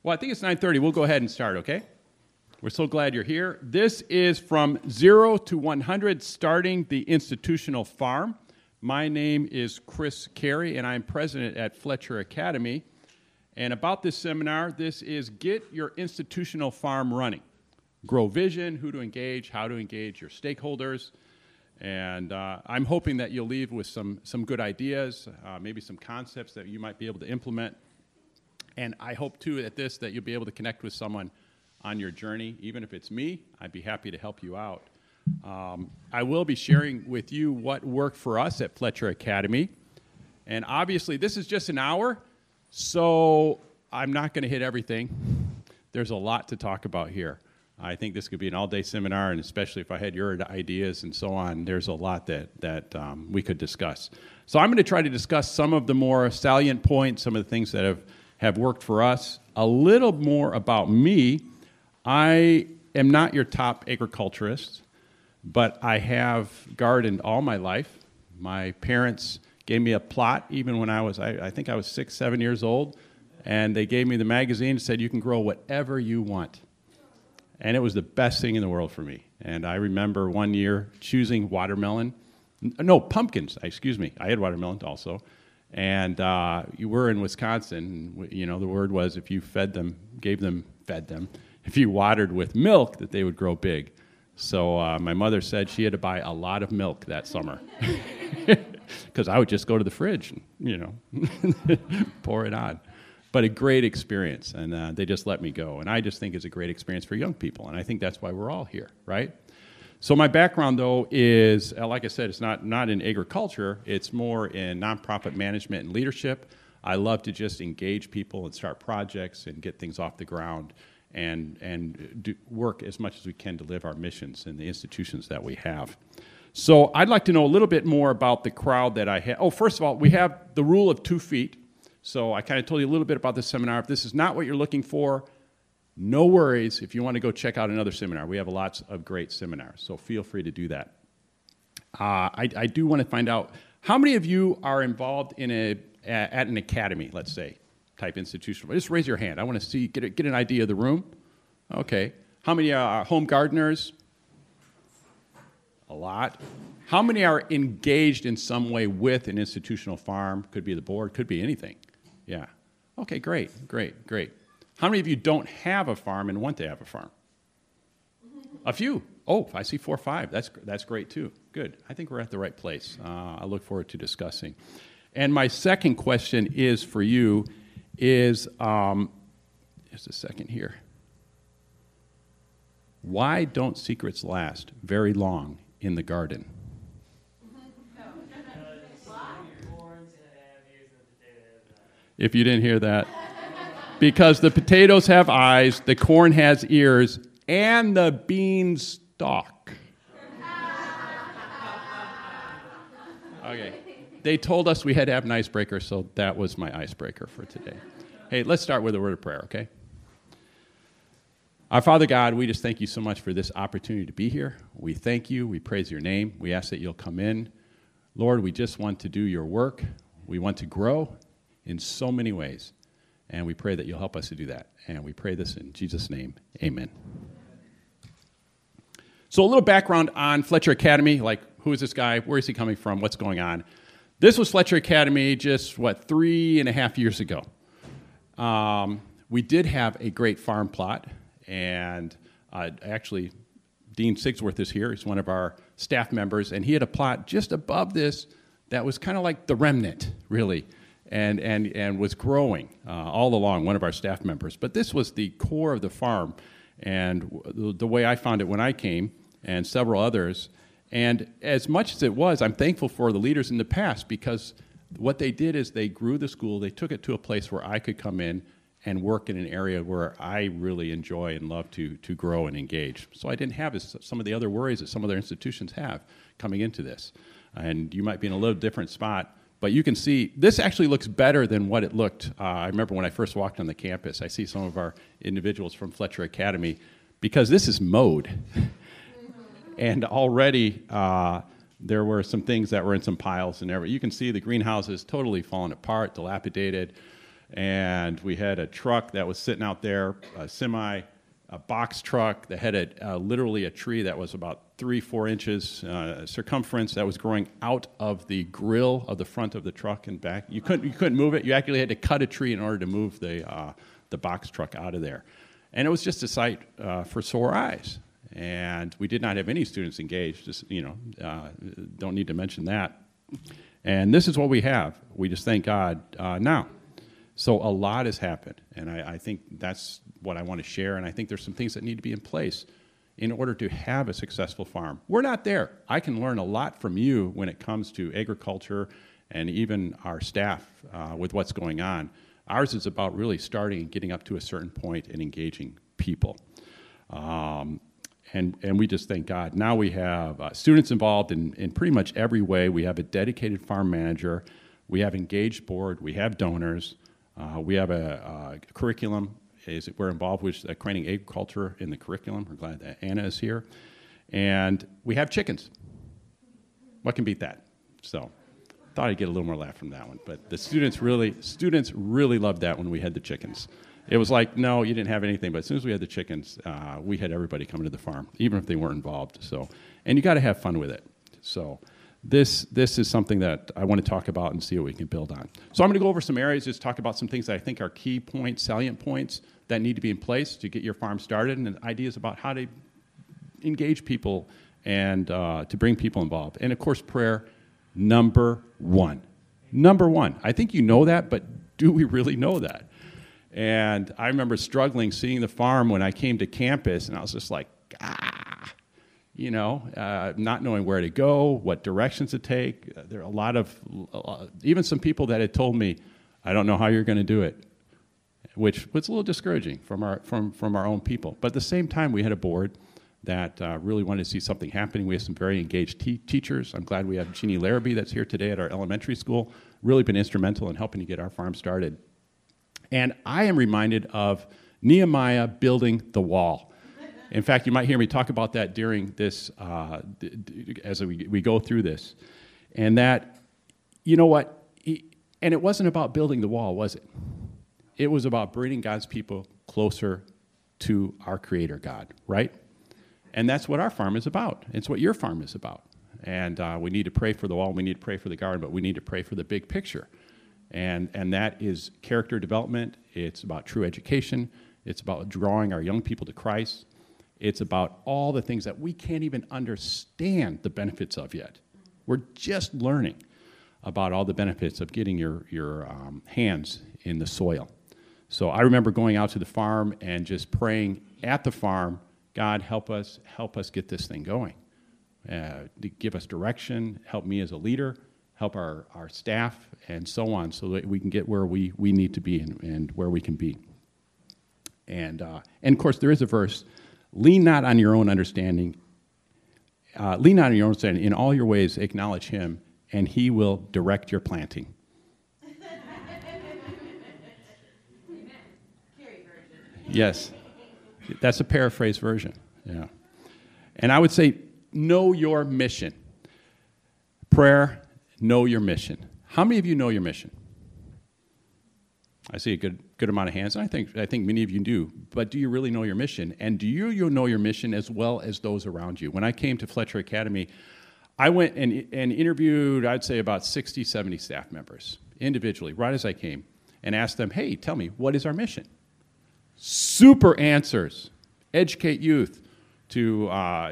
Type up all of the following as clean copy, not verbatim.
Well, I think it's 9:30. We'll go ahead and start, okay? We're so glad you're here. This is from 0 to 100, starting the institutional farm. My name is Chris Carey, and I'm president at Fletcher Academy. And about this seminar, this is Get Your Institutional Farm Running. Grow vision, who to engage, how to engage your stakeholders. And I'm hoping that you'll leave with some good ideas, maybe some concepts that you might be able to implement. And I hope, too, at this that you'll be able to connect with someone on your journey. Even if it's me, I'd be happy to help you out. I will be sharing with you what worked for us at Fletcher Academy. And obviously, this is just an hour, so I'm not going to hit everything. There's a lot to talk about here. I think this could be an all-day seminar, and especially if I had your ideas and so on, there's a lot that we could discuss. So I'm going to try to discuss some of the more salient points, some of the things that have worked for us. A little more about me. I am not your top agriculturist, but I have gardened all my life. My parents gave me a plot even when I think I was 6, 7 years old, and they gave me the magazine and said, you can grow whatever you want. And it was the best thing in the world for me. And I remember one year choosing pumpkins, excuse me. I had watermelon also. And you were in Wisconsin, you know, the word was if you fed them, if you watered with milk, that they would grow big. So my mother said she had to buy a lot of milk that summer because I would just go to the fridge and, you know, pour it on. But a great experience, and they just let me go. And I just think it's a great experience for young people, and I think that's why we're all here, right? So my background, though, is, like I said, it's not in agriculture. It's more in nonprofit management and leadership. I love to just engage people and start projects and get things off the ground and work as much as we can to live our missions in the institutions that we have. So I'd like to know a little bit more about the crowd that I have. Oh, first of all, we have the rule of 2 feet. So I kind of told you a little bit about this seminar. If this is not what you're looking for, no worries if you want to go check out another seminar. We have lots of great seminars, so feel free to do that. I do want to find out, how many of you are involved in at an academy, let's say, type institution? Just raise your hand. I want to see, get an idea of the room. Okay. How many are home gardeners? A lot. How many are engaged in some way with an institutional farm? Could be the board, could be anything. Yeah. Okay, great. How many of you don't have a farm and want to have a farm? A few. Oh, I see 4 or 5. That's great too. Good. I think we're at the right place. I look forward to discussing. And my second question is for you is, just a second here. Why don't secrets last very long in the garden? If you didn't hear that. Because the potatoes have eyes, the corn has ears, and the beans stalk. Okay. They told us we had to have an icebreaker, so that was my icebreaker for today. Hey, let's start with a word of prayer, okay? Our Father God, we just thank you so much for this opportunity to be here. We thank you. We praise your name. We ask that you'll come in. Lord, we just want to do your work. We want to grow in so many ways, and we pray that you'll help us to do that. And we pray this in Jesus' name. Amen. So a little background on Fletcher Academy, like who is this guy, where is he coming from, what's going on. This was Fletcher Academy just, 3.5 years ago. We did have a great farm plot, and actually Dean Sigsworth is here. He's one of our staff members, and he had a plot just above this that was kind of like the remnant, really, and was growing all along, one of our staff members. But this was the core of the farm, and the way I found it when I came, and several others. And as much as it was, I'm thankful for the leaders in the past, because what they did is they grew the school, they took it to a place where I could come in and work in an area where I really enjoy and love to grow and engage. So I didn't have some of the other worries that some other institutions have coming into this. And you might be in a little different spot, but you can see this actually looks better than what it looked. I remember when I first walked on the campus, I see some of our individuals from Fletcher Academy, because this is mowed. And already there were some things that were in some piles and everything. You can see the greenhouse is totally fallen apart, dilapidated. And we had a truck that was sitting out there, a box truck that had literally a tree that was about 3-4 inches circumference that was growing out of the grill of the front of the truck and back. You couldn't move it. You actually had to cut a tree in order to move the box truck out of there. And it was just a sight for sore eyes. And we did not have any students engaged. Just, don't need to mention that. And this is what we have. We just thank God now. So a lot has happened, and I think that's what I want to share, and I think there's some things that need to be in place in order to have a successful farm. We're not there. I can learn a lot from you when it comes to agriculture and even our staff with what's going on. Ours is about really starting and getting up to a certain point and engaging people. And we just thank God. Now we have students involved in pretty much every way. We have a dedicated farm manager. We have engaged board. We have donors. We have a curriculum. We're involved with creating agriculture in the curriculum. We're glad that Anna is here. And we have chickens. What can beat that? So thought I'd get a little more laugh from that one. But the students really loved that when we had the chickens. It was like, no, you didn't have anything. But as soon as we had the chickens, we had everybody coming to the farm, even if they weren't involved. So, and you got to have fun with it. So this is something that I want to talk about and see what we can build on. So I'm going to go over some areas, just talk about some things that I think are key points, salient points that need to be in place to get your farm started, and ideas about how to engage people and to bring people involved. And of course, prayer, number one. Number one. I think you know that, but do we really know that? And I remember struggling seeing the farm when I came to campus, and I was just like, not knowing where to go, what directions to take. There are a lot of, even some people that had told me, I don't know how you're going to do it, which was a little discouraging from our own people. But at the same time, we had a board that really wanted to see something happening. We have some very engaged teachers. I'm glad we have Jeannie Larrabee that's here today at our elementary school, really been instrumental in helping to get our farm started. And I am reminded of Nehemiah building the wall. In fact, you might hear me talk about that during this, as we go through this. And that, you know what, and it wasn't about building the wall, was it? It was about bringing God's people closer to our Creator God, right? And that's what our farm is about. It's what your farm is about. And we need to pray for the wall, we need to pray for the garden, but we need to pray for the big picture. And that is character development. It's about true education. It's about drawing our young people to Christ. It's about all the things that we can't even understand the benefits of yet. We're just learning about all the benefits of getting your hands in the soil. So I remember going out to the farm and just praying at the farm, God, help us get this thing going. Give us direction, help me as a leader, help our staff, and so on, so that we can get where we need to be and where we can be. And of course, there is a verse, lean not on your own understanding. In all your ways acknowledge him, and he will direct your planting. Yes, that's a paraphrase version. Yeah, and I would say, know your mission. Prayer, know your mission. How many of you know your mission? I see a good amount of hands, and I think many of you do. But do you really know your mission? And do you know your mission as well as those around you? When I came to Fletcher Academy, I went and interviewed, I'd say, about 60, 70 staff members individually, right as I came, and asked them, hey, tell me, what is our mission? Super answers. Educate youth to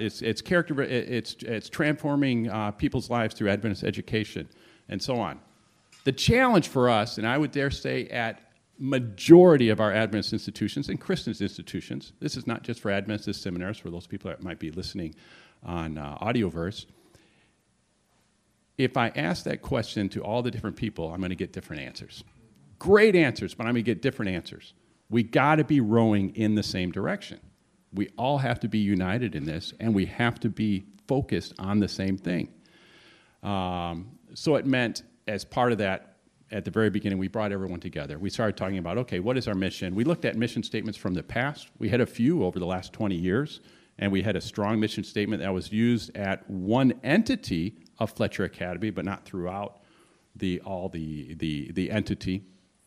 it's transforming people's lives through Adventist education, and so on. The challenge for us, and I would dare say at majority of our Adventist institutions and Christian institutions, this is not just for Adventist seminars, for those people that might be listening on Audioverse. If I ask that question to all the different people, I'm going to get different answers. Great answers, but I'm going to get different answers. We got to be rowing in the same direction. We all have to be united in this, and we have to be focused on the same thing. So it meant, as part of that, at the very beginning, we brought everyone together. We started talking about, okay, what is our mission? We looked at mission statements from the past. We had a few over the last 20 years, and we had a strong mission statement that was used at one entity of Fletcher Academy, but not throughout the entity.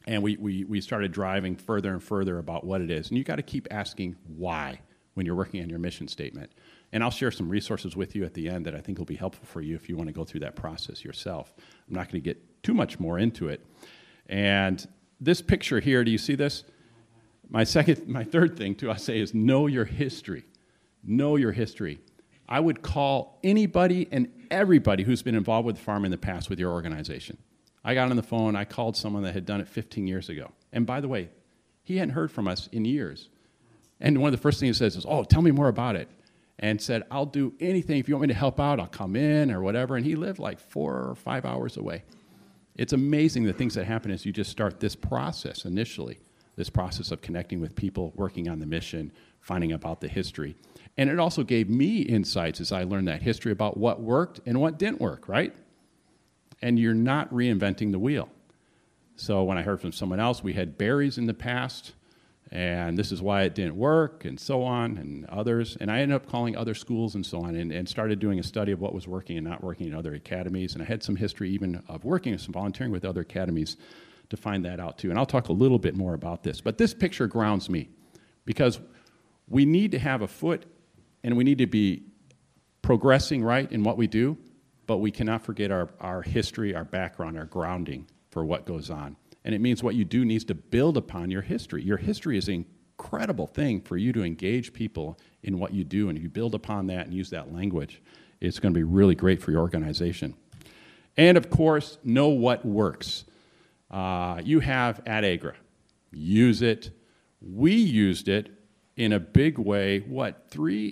And we started driving further and further about what it is. And you got to keep asking why when you're working on your mission statement. And I'll share some resources with you at the end that I think will be helpful for you if you want to go through that process yourself. I'm not going to get too much more into it. And this picture here, do you see this? My third thing, too, I say is know your history. Know your history. I would call anybody and everybody who's been involved with the farm in the past with your organization. I got on the phone, I called someone that had done it 15 years ago. And by the way, he hadn't heard from us in years. And one of the first things he says is, oh, tell me more about it. And said, I'll do anything. If you want me to help out, I'll come in or whatever. And he lived like 4 or 5 hours away. It's amazing the things that happen as you just start this process initially, this process of connecting with people, working on the mission, finding about the history. And it also gave me insights as I learned that history about what worked and what didn't work, right? And you're not reinventing the wheel. So when I heard from someone else, we had berries in the past, and this is why it didn't work, and so on, and others. And I ended up calling other schools and so on, and started doing a study of what was working and not working in other academies. And I had some history even of working and some volunteering with other academies to find that out too. And I'll talk a little bit more about this. But this picture grounds me, because we need to have a foot, and we need to be progressing right in what we do, but we cannot forget our history, our background, our grounding for what goes on. And it means what you do needs to build upon your history. Your history is an incredible thing for you to engage people in what you do, and if you build upon that and use that language, it's going to be really great for your organization. And of course, know what works. You have AdAgra. Use it. We used it in a big way, 3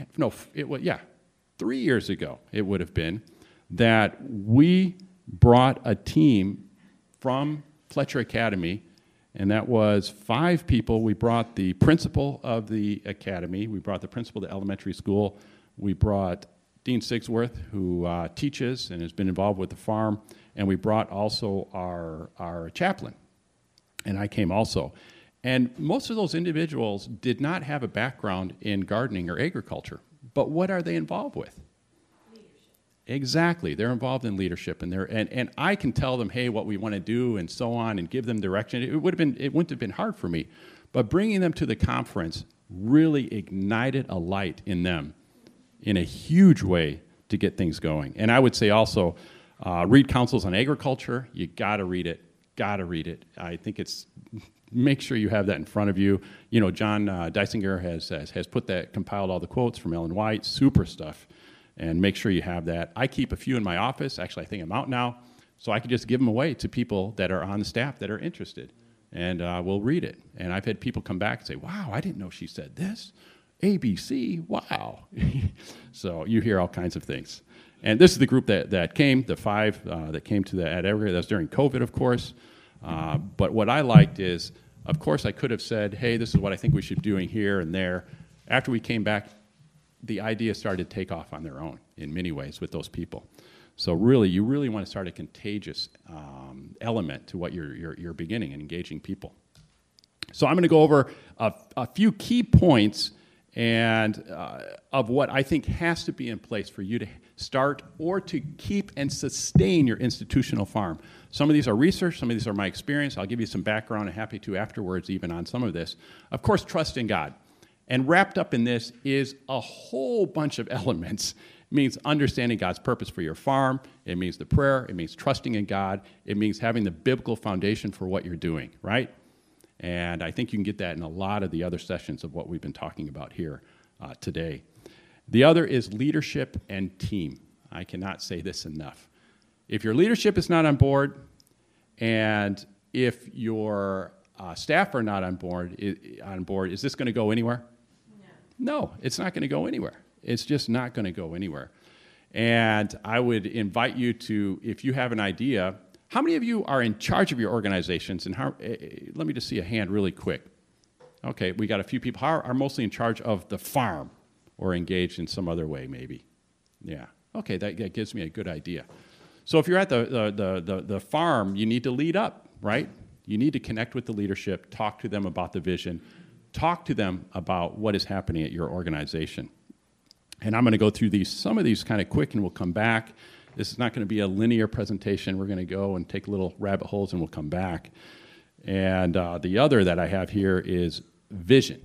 years ago it would have been, that we brought a team from Fletcher Academy, and that was 5 people. We brought the principal of the academy, we brought the principal of the elementary school, we brought Dean Sigsworth, who teaches and has been involved with the farm, and we brought also our chaplain, and I came also. And most of those individuals did not have a background in gardening or agriculture, but what are they involved with? Exactly. They're involved in leadership, and I can tell them, hey, what we want to do and so on, and give them direction. It wouldn't have been hard for me, but bringing them to the conference really ignited a light in them in a huge way to get things going. And I would say also, read Councils on Agriculture. You got to read it. Got to read it. I think it's, make sure you have that in front of you. You know, John Deisinger has put that, compiled all the quotes from Ellen White, super stuff. And make sure you have that. I keep a few in my office. Actually, I think I'm out now. So I can just give them away to people that are on the staff that are interested. And we'll read it. And I've had people come back and say, wow, I didn't know she said this. ABC, wow. So you hear all kinds of things. And this is the group that came, the 5 that came to the AdAgra. That was during COVID, of course. But what I liked is, of course, I could have said, hey, this is what I think we should be doing here and there. After we came back, the idea started to take off on their own in many ways with those people. So really, you really want to start a contagious element to what you're beginning and engaging people. So I'm going to go over a few key points and of what I think has to be in place for you to start or to keep and sustain your institutional farm. Some of these are research, some of these are my experience. I'll give you some background, and happy to afterwards even on some of this. Of course, trust in God. And wrapped up in this is a whole bunch of elements. It means understanding God's purpose for your farm. It means the prayer. It means trusting in God. It means having the biblical foundation for what you're doing, right? And I think you can get that in a lot of the other sessions of what we've been talking about here today. The other is leadership and team. I cannot say this enough. If your leadership is not on board, and if your staff are not on board, is this going to go anywhere? No, it's not going to go anywhere. It's just not going to go anywhere. And I would invite you to, if you have an idea, how many of you are in charge of your organizations? And let me just see a hand really quick. Okay, we got a few people. How are mostly in charge of the farm or engaged in some other way maybe? Yeah, okay, that gives me a good idea. So if you're at the farm, you need to lead up, right? You need to connect with the leadership, talk to them about the vision, talk to them about what is happening at your organization. And I'm going to go through some of these kind of quick, and we'll come back. This is not going to be a linear presentation. We're going to go and take little rabbit holes, and we'll come back. And the other that I have here is vision.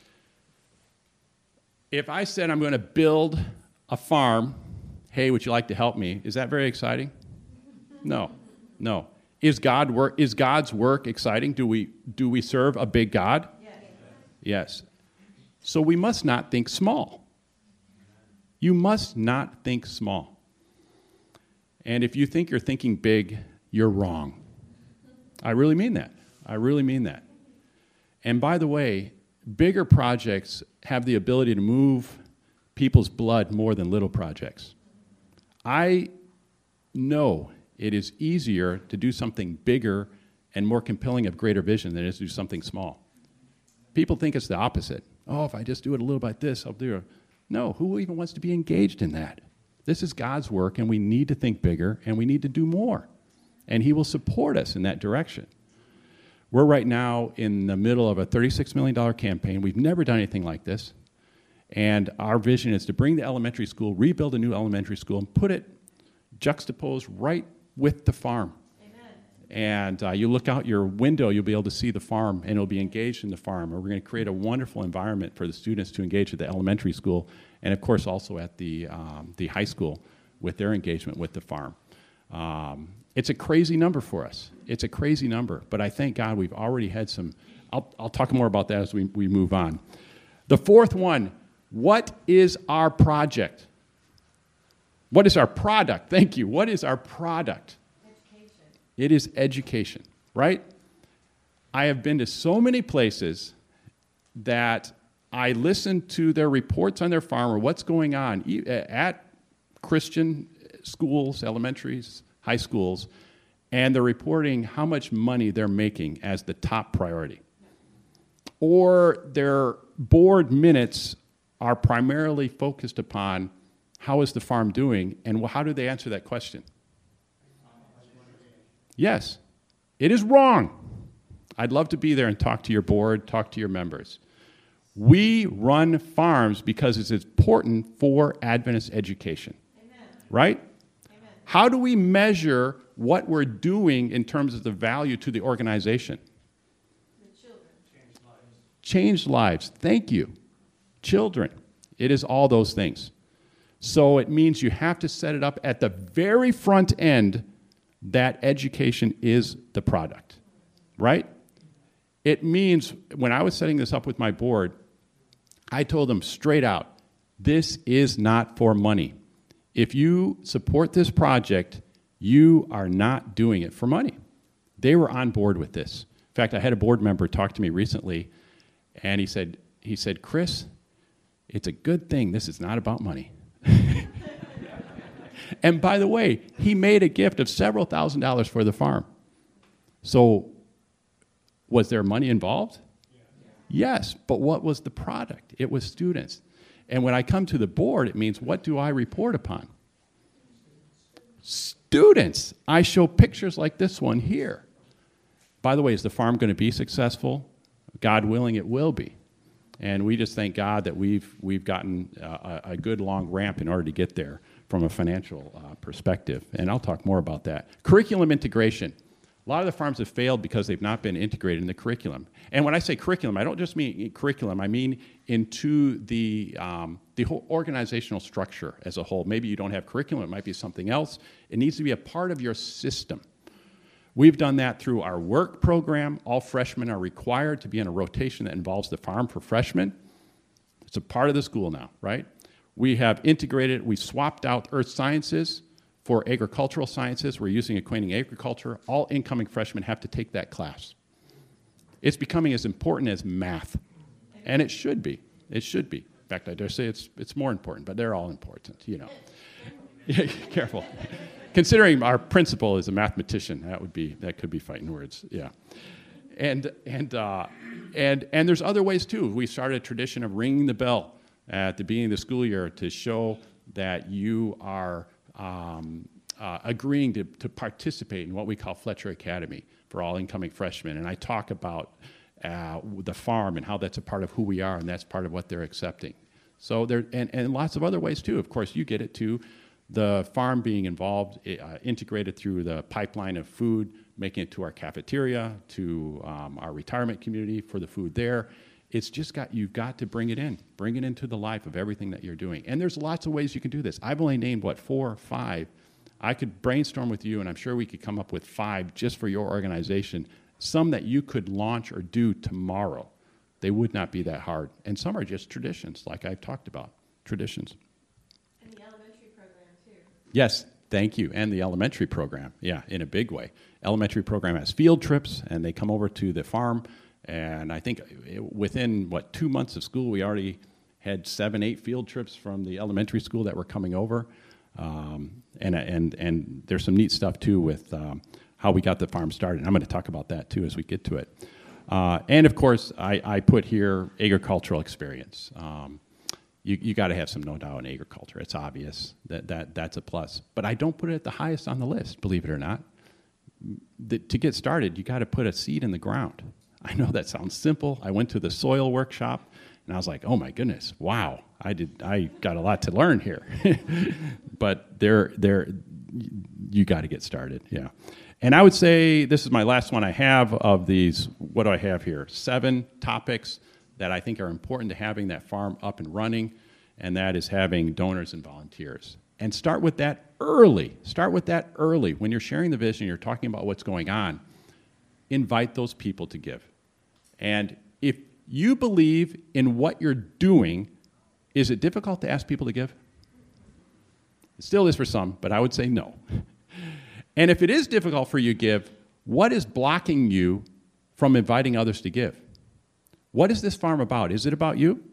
If I said I'm going to build a farm, hey, would you like to help me? Is that very exciting? No. Is God's work exciting? Do we serve a big God? Yes. So we must not think small. You must not think small. And if you think you're thinking big, you're wrong. I really mean that. And by the way, bigger projects have the ability to move people's blood more than little projects. I know it is easier to do something bigger and more compelling of greater vision than it is to do something small. People think it's the opposite. Oh, if I just do it a little bit this, I'll do it. No, who even wants to be engaged in that? This is God's work, and we need to think bigger, and we need to do more. And He will support us in that direction. We're right now in the middle of a $36 million campaign. We've never done anything like this. And our vision is to bring the elementary school, rebuild a new elementary school, and put it juxtaposed right with the farm. Amen. And you look out your window, you'll be able to see the farm, and it'll be engaged in the farm. And we're going to create a wonderful environment for the students to engage at the elementary school, and of course also at the high school with their engagement with the farm. It's a crazy number for us. It's a crazy number, but I thank God we've already had some. I'll talk more about that as we move on. The fourth one, what is our project? What is our product? Thank you. What is our product? Education. It is education, right? I have been to so many places that I listen to their reports on their farm or what's going on at Christian schools, elementaries, high schools, and they're reporting how much money they're making as the top priority. Or their board minutes are primarily focused upon how is the farm doing, and how do they answer that question? Yes, it is wrong. I'd love to be there and talk to your board, talk to your members. We run farms because it's important for Adventist education. Amen. Right? Amen. How do we measure what we're doing in terms of the value to the organization? The children. Change lives. Thank you. Children. It is all those things. So it means you have to set it up at the very front end that education is the product, right? It means when I was setting this up with my board, I told them straight out, this is not for money. If you support this project, you are not doing it for money. They were on board with this. In fact, I had a board member talk to me recently, and he said, Chris, it's a good thing this is not about money. And by the way, he made a gift of several $1,000s for the farm. So was there money involved? Yes, but what was the product? It was students. And when I come to the board, it means what do I report upon? Students. I show pictures like this one here. By the way, is the farm going to be successful? God willing, it will be. And we just thank God that we've gotten a good long ramp in order to get there from a financial perspective. And I'll talk more about that. Curriculum integration. A lot of the farms have failed because they've not been integrated in the curriculum. And when I say curriculum, I don't just mean curriculum. I mean into the whole organizational structure as a whole. Maybe you don't have curriculum. It might be something else. It needs to be a part of your system. We've done that through our work program. All freshmen are required to be in a rotation that involves the farm for freshmen. It's a part of the school now, right? We have integrated, we swapped out earth sciences for agricultural sciences. We're using Acquainting Agriculture. All incoming freshmen have to take that class. It's becoming as important as math, and it should be. It should be. In fact, I dare say it's more important, but they're all important, you know. Careful. Considering our principal is a mathematician, that could be fighting words, yeah. And there's other ways too. We started a tradition of ringing the bell at the beginning of the school year to show that you are agreeing to participate in what we call Fletcher Academy for all incoming freshmen. And I talk about the farm and how that's a part of who we are, and that's part of what they're accepting. So there, and lots of other ways too. Of course, you get it too. The farm being involved, integrated through the pipeline of food, making it to our cafeteria, to our retirement community for the food there. It's just you've got to bring it into the life of everything that you're doing. And there's lots of ways you can do this. I've only named, 4 or 5. I could brainstorm with you, and I'm sure we could come up with 5 just for your organization, some that you could launch or do tomorrow. They would not be that hard. And some are just traditions, like I've talked about, traditions. And the elementary program, too. Yes, thank you. And the elementary program, yeah, in a big way. Elementary program has field trips, and they come over to the farm. And I think within, 2 months of school, we already had 7, 8 field trips from the elementary school that were coming over. And there's some neat stuff, too, with how we got the farm started. And I'm going to talk about that, too, as we get to it. And, of course, I put here agricultural experience. You got to have some know-how in agriculture. It's obvious that's a plus. But I don't put it at the highest on the list, believe it or not. To get started, you got to put a seed in the ground. I know that sounds simple. I went to the soil workshop, and I was like, oh, my goodness, wow. I got a lot to learn here. But you got to get started, yeah. And I would say this is my last one I have of these. What do I have here? 7 topics that I think are important to having that farm up and running, and that is having donors and volunteers. And start with that early. Start with that early. When you're sharing the vision, you're talking about what's going on, invite those people to give. And if you believe in what you're doing, is it difficult to ask people to give? It still is for some, but I would say no. And if it is difficult for you to give, what is blocking you from inviting others to give? What is this farm about? Is it about you?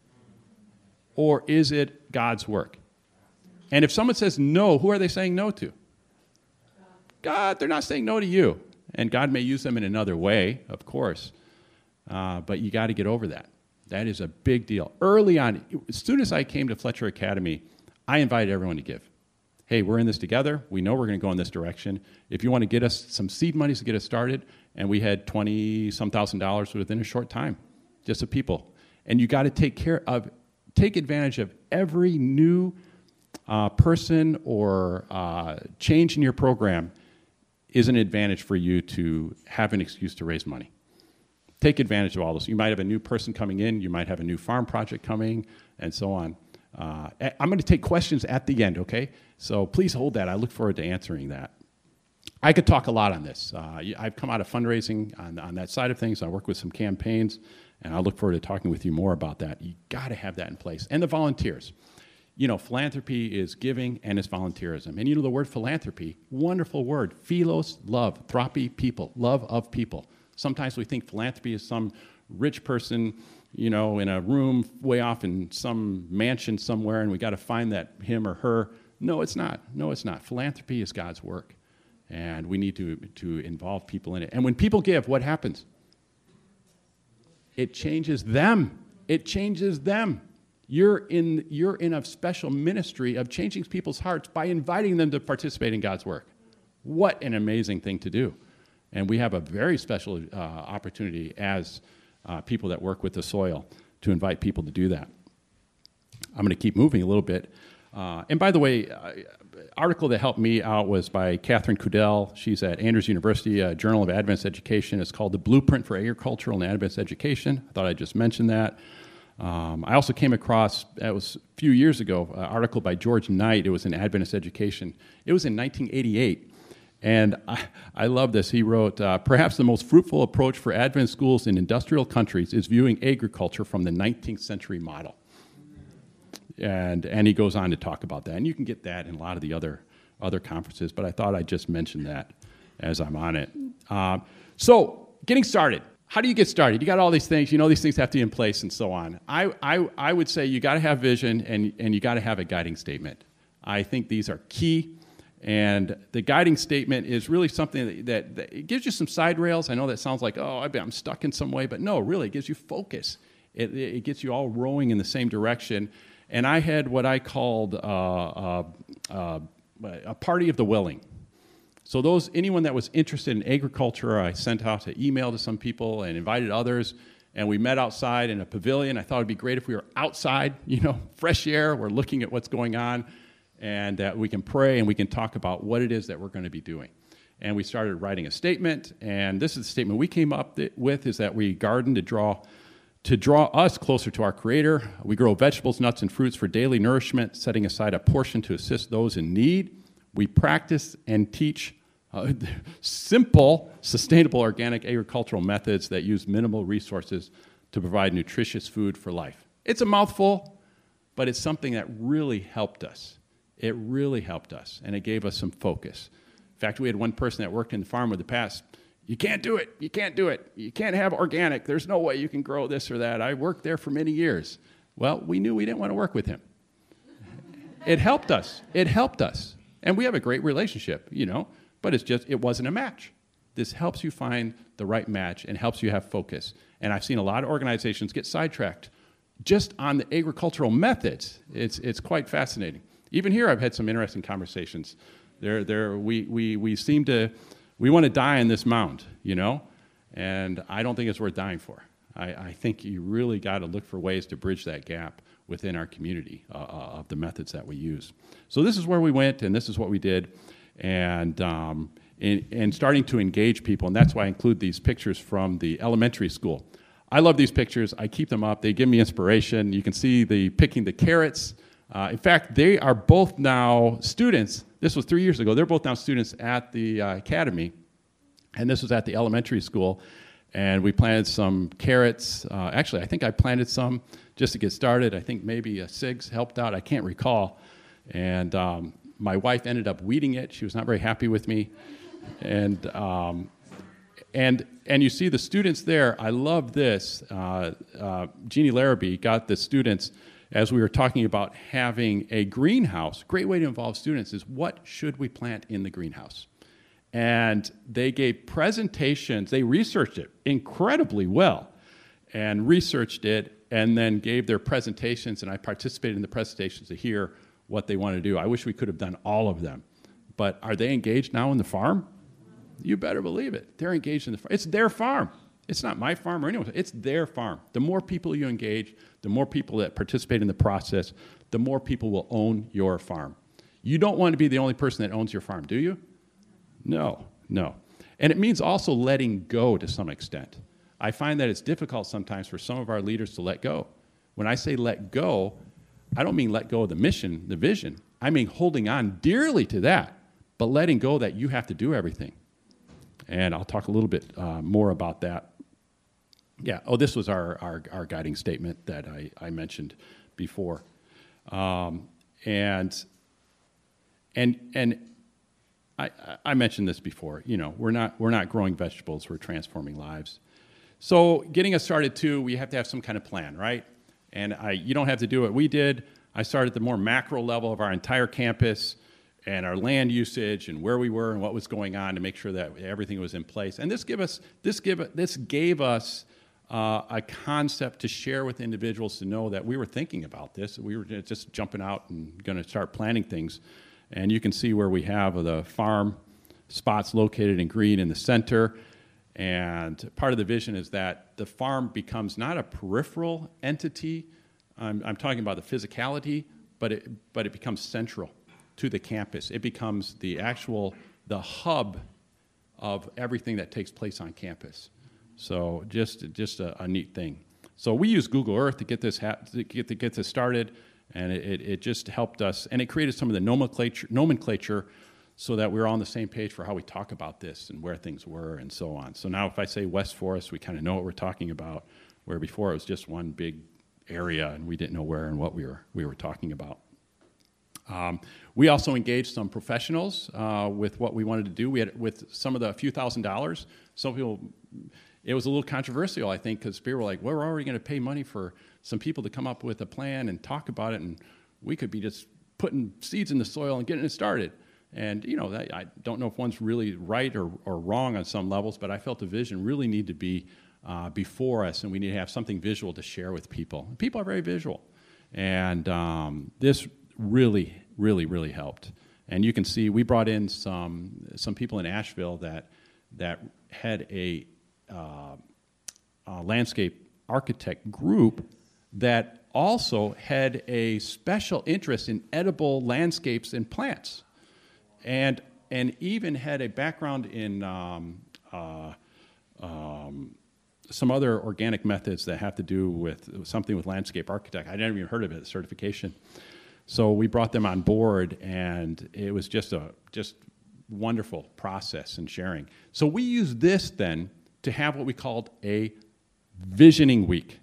Or is it God's work? And if someone says no, who are they saying no to? God. They're not saying no to you. And God may use them in another way, of course. But you got to get over that. That is a big deal. Early on, as soon as I came to Fletcher Academy, I invited everyone to give. Hey, we're in this together. We know we're going to go in this direction. If you want to get us some seed monies to get us started, and we had $20-some thousand within a short time, just of people. And you got to take advantage of every new person or change in your program is an advantage for you to have an excuse to raise money. Take advantage of all this. You might have a new person coming in. You might have a new farm project coming, and so on. I'm going to take questions at the end, okay? So please hold that. I look forward to answering that. I could talk a lot on this. I've come out of fundraising on that side of things. I work with some campaigns, and I look forward to talking with you more about that. You got to have that in place. And the volunteers. Philanthropy is giving and it's volunteerism. And the word philanthropy, wonderful word. Philos, love. Thropi, people. Love of people. Sometimes we think philanthropy is some rich person, in a room way off in some mansion somewhere, and we got to find that him or her. No, it's not. No, it's not. Philanthropy is God's work, and we need to involve people in it. And when people give, what happens? It changes them. It changes them. You're in a special ministry of changing people's hearts by inviting them to participate in God's work. What an amazing thing to do. And we have a very special opportunity as people that work with the soil to invite people to do that. I'm going to keep moving a little bit. And by the way, article that helped me out was by Catherine Kudell. She's at Andrews University, Journal of Advanced Education. It's called The Blueprint for Agricultural and Advanced Education. I thought I'd just mention that. I also came across, it was a few years ago, an article by George Knight. It was in Adventist Education. It was in 1988. And I love this. He wrote, perhaps the most fruitful approach for Adventist schools in industrial countries is viewing agriculture from the 19th century model. And he goes on to talk about that. And you can get that in a lot of the other conferences, but I thought I'd just mention that as I'm on it. So getting started. How do you get started? You got all these things. These things have to be in place and so on. I would say you got to have vision and you got to have a guiding statement. I think these are key. And the guiding statement is really something that it gives you some side rails. I know that sounds like, I'm stuck in some way, but no, really, it gives you focus. It gets you all rowing in the same direction. And I had what I called a party of the willing. So anyone that was interested in agriculture, I sent out an email to some people and invited others, and we met outside in a pavilion. I thought it'd be great if we were outside, fresh air. We're looking at what's going on, and that we can pray and we can talk about what it is that we're going to be doing. and we started writing a statement. And this is the statement we came up with: is that we garden to draw us closer to our Creator. We grow vegetables, nuts, and fruits for daily nourishment, setting aside a portion to assist those in need. We practice and teach simple, sustainable organic agricultural methods that use minimal resources to provide nutritious food for life. It's a mouthful, but it's something that really helped us. It really helped us, and it gave us some focus. In fact, we had one person that worked in the farm with the past. You can't do it. You can't do it. You can't have organic. There's no way you can grow this or that. I worked there for many years. Well, we knew we didn't want to work with him. It helped us. It helped us. And we have a great relationship, but it wasn't a match. This helps you find the right match and helps you have focus. And I've seen a lot of organizations get sidetracked just on the agricultural methods. It's quite fascinating. Even here, I've had some interesting conversations. We seem to, we want to die on this mound, and I don't think it's worth dying for. I think you really got to look for ways to bridge that gap within our community of the methods that we use. So this is where we went, and this is what we did, and starting to engage people, and that's why I include these pictures from the elementary school. I love these pictures. I keep them up. They give me inspiration. You can see the picking the carrots. In fact, they are both now students. This was 3 years ago. They're both now students at the academy, and this was at the elementary school. And we planted some carrots. Actually, I think I planted some just to get started. I think maybe SIGs helped out. I can't recall. And my wife ended up weeding it. She was not very happy with me. And you see the students there. I love this. Jeannie Larrabee got the students, as we were talking about having a greenhouse. Great way to involve students is, what should we plant in the greenhouse? And they gave presentations. They researched it incredibly well and researched it, and then gave their presentations, and I participated in the presentations to hear what they want to do. I wish we could have done all of them. But are they engaged now in the farm? You better believe it. They're engaged in the farm. It's their farm. It's not my farm or anyone's. It's their farm. The more people you engage, the more people that participate in the process, the more people will own your farm. You don't want to be the only person that owns your farm, do you? No. And it means also letting go to some extent. I find that it's difficult sometimes for some of our leaders to let go. When I say let go, I don't mean let go of the mission, the vision. I mean holding on dearly to that, but letting go that you have to do everything. And I'll talk a little bit more about that. Yeah, this was our guiding statement that I mentioned before. And I mentioned this before. We're not growing vegetables. We're transforming lives. So getting us started too, we have to have some kind of plan, right? And you don't have to do what we did. I started at the more macro level of our entire campus and our land usage and where we were and what was going on to make sure that everything was in place. And this gave us a concept to share with individuals to know that we were thinking about this. We were just jumping out and going to start planning things. And you can see where we have the farm spots located in green in the center. And part of the vision is that the farm becomes not a peripheral entity. I'm talking about the physicality, but it becomes central to the campus. It becomes the hub of everything that takes place on campus. So just a neat thing. So we use Google Earth to get this started, and it just helped us, and it created some of the nomenclature so that we're on the same page for how we talk about this and where things were and so on. So now if I say West Forest, we kind of know what we're talking about, where before it was just one big area and we didn't know where and what we were talking about. We also engaged some professionals with what we wanted to do. We had, with some of the few $1,000s, some people, it was a little controversial, I think, because people were like, we're already going to pay money for some people to come up with a plan and talk about it, and we could be just putting seeds in the soil and getting it started. And, I don't know if one's really right or wrong on some levels, but I felt the vision really needed to be before us, and we need to have something visual to share with people. People are very visual. And this really, really, really helped. And you can see we brought in some people in Asheville that had a landscape architect group that also had a special interest in edible landscapes and plants. And and even had a background in some other organic methods that have to do with something with landscape architect. I never even heard of it, certification. So we brought them on board, and it was just wonderful process and sharing. So we used this then to have what we called a visioning week.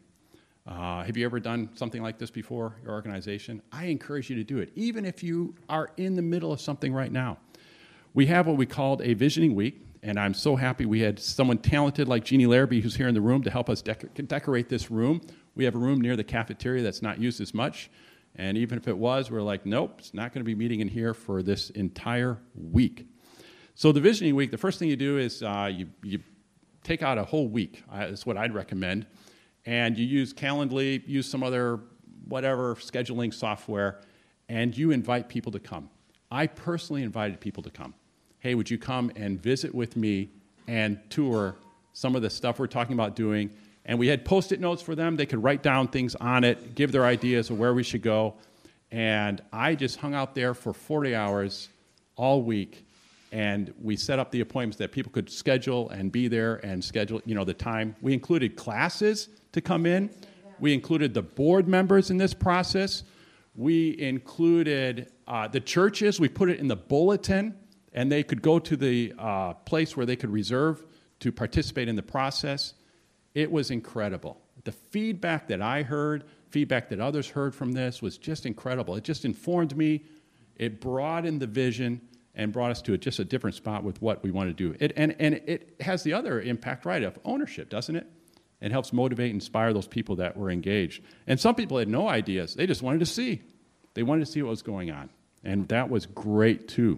Have you ever done something like this before, your organization? I encourage you to do it, even if you are in the middle of something right now. We have what we called a visioning week, and I'm so happy we had someone talented like Jeannie Larrabee, who's here in the room, to help us decorate this room. We have a room near the cafeteria that's not used as much, and even if it was, we're like, nope, it's not going to be meeting in here for this entire week. So the visioning week, the first thing you do is you take out a whole week. That's what I'd recommend. And you use Calendly, use some other whatever scheduling software, and you invite people to come. I personally invited people to come. Hey, would you come and visit with me and tour some of the stuff we're talking about doing? And we had Post-it notes for them. They could write down things on it, give their ideas of where we should go. And I just hung out there for 40 hours all week, and we set up the appointments that people could schedule and be there and schedule, the time. We included classes to come in. We included the board members in this process. We included the churches. We put it in the bulletin, and they could go to the place where they could reserve to participate in the process. It was incredible. The feedback that I heard, feedback that others heard from this was just incredible. It just informed me. It broadened the vision and brought us to just a different spot with what we want to do. And it has the other impact, right, of ownership, doesn't it? It helps motivate and inspire those people that were engaged. And some people had no ideas. They just wanted to see. They wanted to see what was going on. And that was great, too.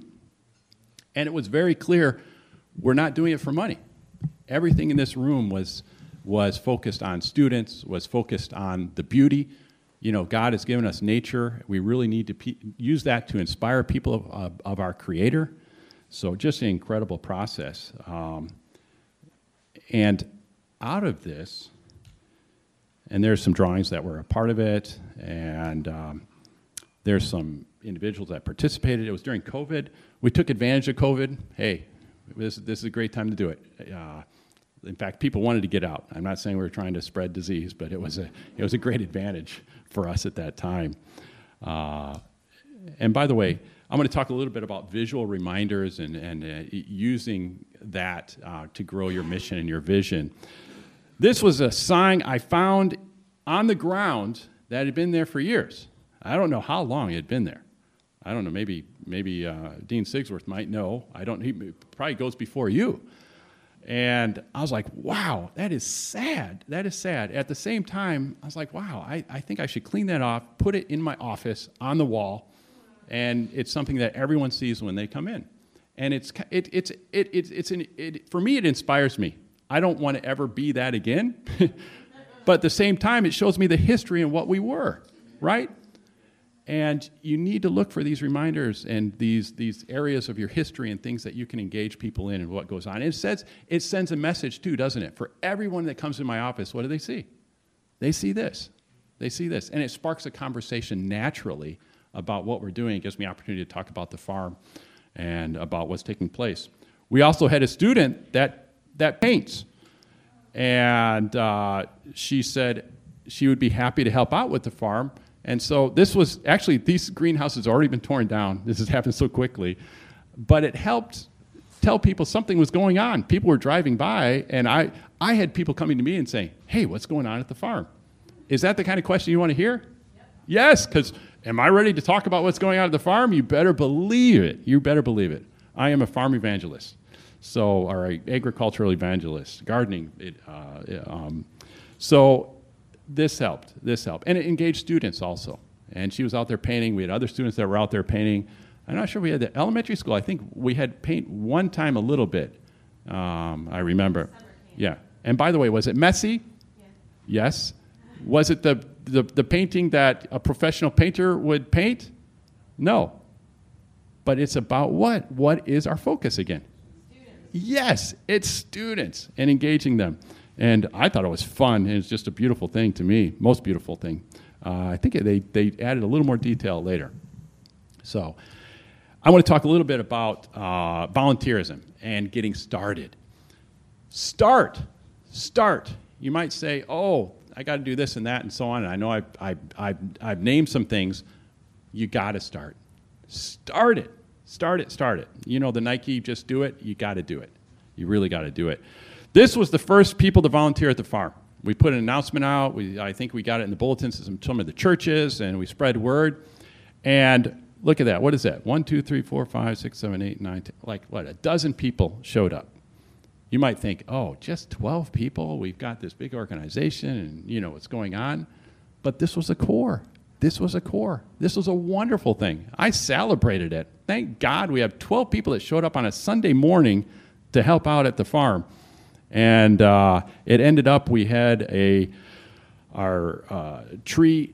And it was very clear we're not doing it for money. Everything in this room was focused on students, was focused on the beauty. God has given us nature. We really need to use that to inspire people of our Creator. So just an incredible process. And out of this, and there's some drawings that were a part of it, and there's some individuals that participated. It was during COVID. We took advantage of COVID. Hey, this is a great time to do it. In fact, people wanted to get out. I'm not saying we were trying to spread disease, but it was a great advantage for us at that time. And by the way, I'm going to talk a little bit about visual reminders and using that to grow your mission and your vision. This was a sign I found on the ground that had been there for years. I don't know how long it had been there. I don't know, maybe Dean Sigsworth might know. He probably goes before you. And I was like, wow, that is sad. That is sad. At the same time, I was like, wow, I think I should clean that off, put it in my office on the wall, and it's something that everyone sees when they come in. And for me, it inspires me. I don't want to ever be that again. But at the same time, it shows me the history and what we were, right? And you need to look for these reminders and these areas of your history and things that you can engage people in and what goes on. And it sends a message too, doesn't it? For everyone that comes in my office, what do they see? They see this. They see this. And it sparks a conversation naturally about what we're doing. It gives me opportunity to talk about the farm and about what's taking place. We also had a student that paints. And she said she would be happy to help out with the farm. And so these greenhouses have already been torn down. This has happened so quickly. But it helped tell people something was going on. People were driving by, and I had people coming to me and saying, hey, what's going on at the farm? Is that the kind of question you want to hear? Yep. Yes, because am I ready to talk about what's going on at the farm? You better believe it. You better believe it. I am a farm evangelist, or agricultural evangelist, gardening. So this helped. And it engaged students also. And she was out there painting. We had other students that were out there painting. I'm not sure we had the elementary school. I think we had paint one time a little bit. I remember. Yeah. And by the way, was it messy? Yeah. Yes. Was it the painting that a professional painter would paint? No. But it's about what? What is our focus again? Students. Yes, it's students and engaging them. And I thought it was fun. And it's just a beautiful thing to me, most beautiful thing. I think they added a little more detail later. So I want to talk a little bit about volunteerism and getting started. Start. You might say, "Oh, I got to do this and that and so on." And I know I've named some things. You got to start. Start it. You know the Nike "Just Do It." You got to do it. You really got to do it. This was the first people to volunteer at the farm. We put an announcement out. I think we got it in the bulletins in some of the churches, and we spread word. And look at that. What is that? 1, 2, 3, 4, 5, 6, 7, 8, 9, 10. Like, what, a dozen people showed up. You might think, oh, just 12 people? We've got this big organization, and you know what's going on. But this was a core. This was a wonderful thing. I celebrated it. Thank God we have 12 people that showed up on a Sunday morning to help out at the farm. And it ended up we had our tree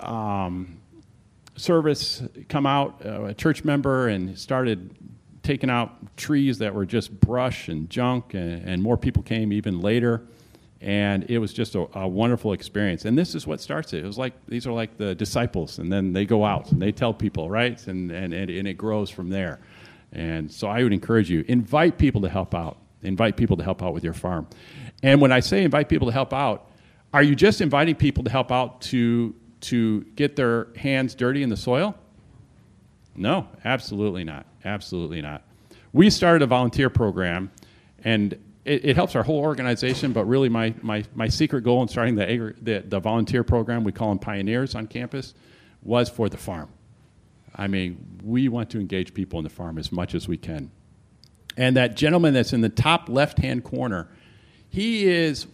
service come out, a church member, and started taking out trees that were just brush and junk, and more people came even later. And it was just a wonderful experience. And this is what starts it. It was like, these are like the disciples, and then they go out and they tell people, right? And it grows from there. And so I would encourage you, invite people to help out. Invite people to help out with your farm. And when I say invite people to help out, are you just inviting people to help out to get their hands dirty in the soil? No, absolutely not. Absolutely not. We started a volunteer program, and it helps our whole organization, but really my secret goal in starting the volunteer program, we call them pioneers on campus, was for the farm. I mean, we want to engage people in the farm as much as we can. And that gentleman that's in the top left-hand corner, he is,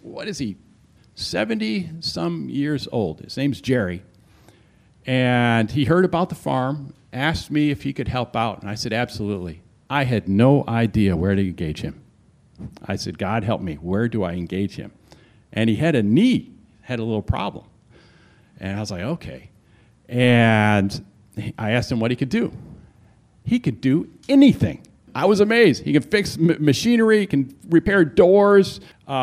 70-some years old. His name's Jerry. And he heard about the farm, asked me if he could help out, and I said, absolutely. I had no idea where to engage him. I said, God help me, where do I engage him? And he had a little problem. And I was like, okay. And I asked him what he could do. He could do anything. I was amazed. He can fix machinery, he can repair doors,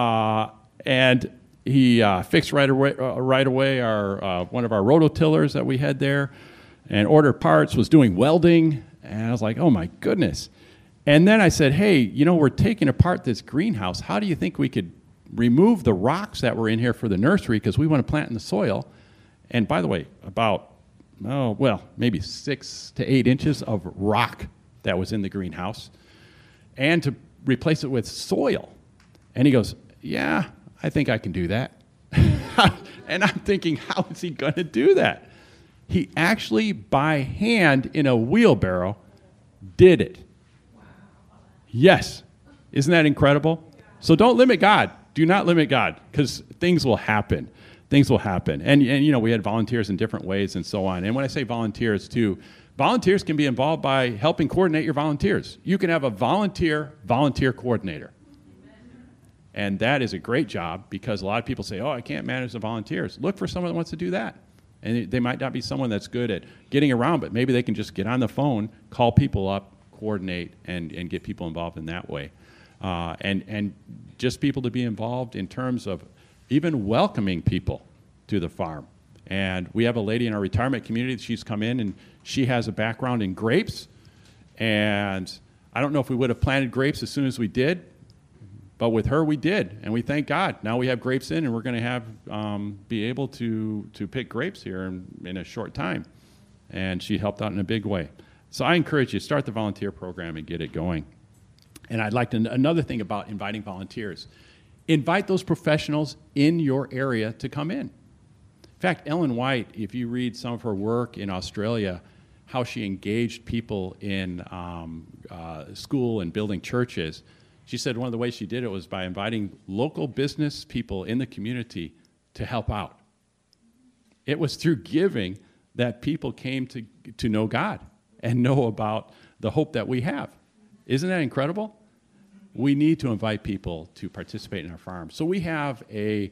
and he fixed right away our one of our rototillers that we had there, and ordered parts, was doing welding, and I was like, oh my goodness. And then I said, hey, we're taking apart this greenhouse. How do you think we could remove the rocks that were in here for the nursery, because we want to plant in the soil? And by the way, about, maybe 6 to 8 inches of rock that was in the greenhouse, and to replace it with soil. And he goes, yeah, I think I can do that. And I'm thinking, how is he going to do that? He actually, by hand, in a wheelbarrow, did it. Yes. Isn't that incredible? So don't limit God. Do not limit God, because things will happen. Things will happen. And we had volunteers in different ways and so on. And when I say volunteers, too, volunteers can be involved by helping coordinate your volunteers. You can have a volunteer coordinator. And that is a great job, because a lot of people say, oh, I can't manage the volunteers. Look for someone that wants to do that. And they might not be someone that's good at getting around, but maybe they can just get on the phone, call people up, coordinate, and get people involved in that way. And just people to be involved in terms of even welcoming people to the farm. And we have a lady in our retirement community. She's come in, and she has a background in grapes. And I don't know if we would have planted grapes as soon as we did, but with her we did, and we thank God. Now we have grapes in, and we're going to have be able to pick grapes here in a short time. And she helped out in a big way. So I encourage you, start the volunteer program and get it going. And I'd like to, another thing about inviting volunteers, invite those professionals in your area to come in. In fact, Ellen White, if you read some of her work in Australia, how she engaged people in school and building churches, she said one of the ways she did it was by inviting local business people in the community to help out. It was through giving that people came to know God and know about the hope that we have. Isn't that incredible? We need to invite people to participate in our farm. So we have a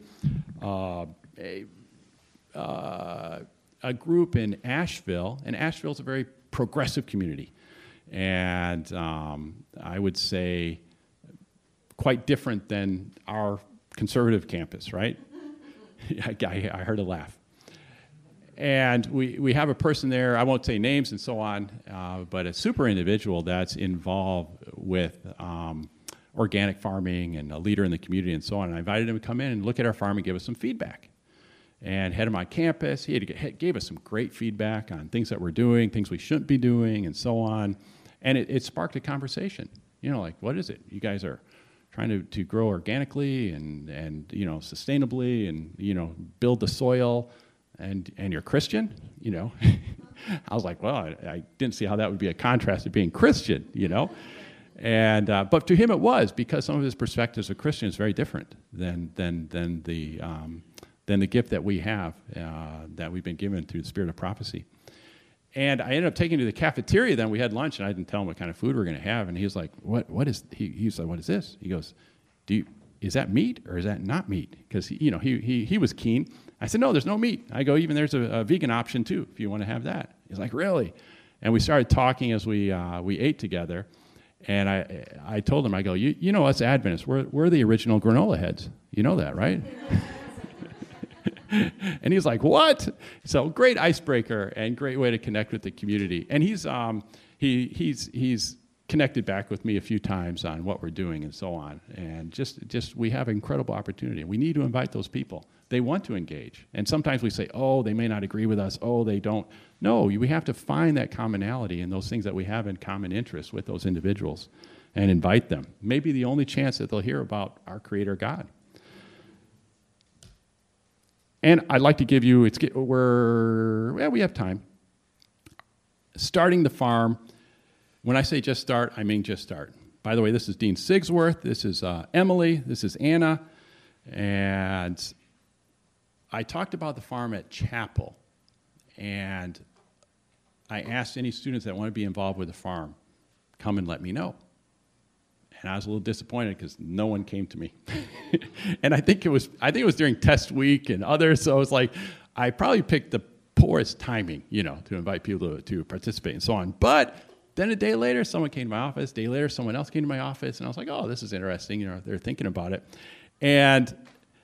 group in Asheville, and Asheville's a very progressive community, and I would say quite different than our conservative campus, right? I heard a laugh. And we have a person there, I won't say names and so on, but a super individual that's involved with organic farming and a leader in the community and so on. And I invited him to come in and look at our farm and give us some feedback. And had him on campus. He gave us some great feedback on things that we're doing, things we shouldn't be doing, and so on. And it sparked a conversation. You know, like, what is it? You guys are trying to grow organically and you know, sustainably and, you know, build the soil, and you're Christian, you know. I was like, well, I didn't see how that would be a contrast to being Christian, you know. And but to him it was, because some of his perspectives of Christian is very different than the gift that we have, that we've been given through the spirit of prophecy. And I ended up taking him to the cafeteria. Then we had lunch, and I didn't tell him what kind of food we're going to have. And he was like, "What is?" He was like, "What is this?" He goes, "Is that meat or is that not meat?" Because he was keen. I said, "No, there's no meat." I go, "Even there's a vegan option too, if you want to have that." He's like, "Really?" And we started talking as we ate together. And I told him, I go, "You know us Adventists, we're the original granola heads. You know that, right?" And he's like, "What?" So great icebreaker and great way to connect with the community. And he's connected back with me a few times on what we're doing and so on. And just we have an incredible opportunity. We need to invite those people. They want to engage. And sometimes we say, "Oh, they may not agree with us. Oh, they don't." No, we have to find that commonality and those things that we have in common interest with those individuals and invite them. Maybe the only chance that they'll hear about our Creator God. And I'd like to give you, we have time. Starting the farm, when I say just start, I mean just start. By the way, this is Dean Sigsworth, this is Emily, this is Anna, and I talked about the farm at chapel, and I asked any students that want to be involved with the farm, come and let me know. And I was a little disappointed because no one came to me. And I think it was during test week and others, so it was like, I probably picked the poorest timing, to invite people to participate and so on. But then a day later, someone came to my office. A day later, someone else came to my office, and I was like, oh, this is interesting. They're thinking about it. And